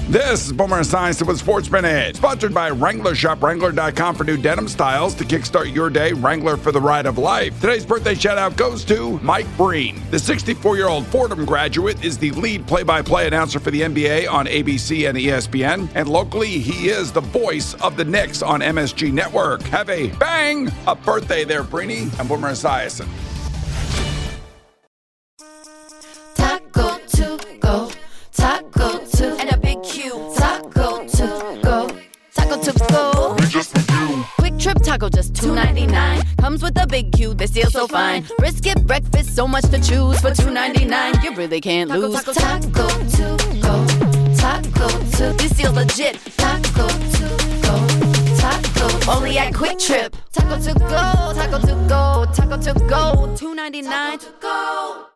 This is Boomer Esiason with Sports Minute, sponsored by Wrangler. Shop Wrangler.com for new denim styles to kickstart your day. Wrangler for the ride of life. Today's birthday shout-out goes to Mike Breen. The 64-year-old Fordham graduate is the lead play-by-play announcer for the NBA on ABC and ESPN, and locally, he is the voice of the Knicks on MSG Network. Have a bang up birthday there, Breeny. I'm Boomer Esiason. Taco to go, taco to, and a big Q. Taco to go, taco to go. Quick Trip Taco, just $2.99. Comes with a big Q, this deal so fine. Brisket breakfast, so much to choose for $2.99. You really can't lose. Taco to go, taco to. This deal legit. Taco to go, taco. Only at Quick Trip. Taco to go, taco to go, taco to go. $2.99 to go.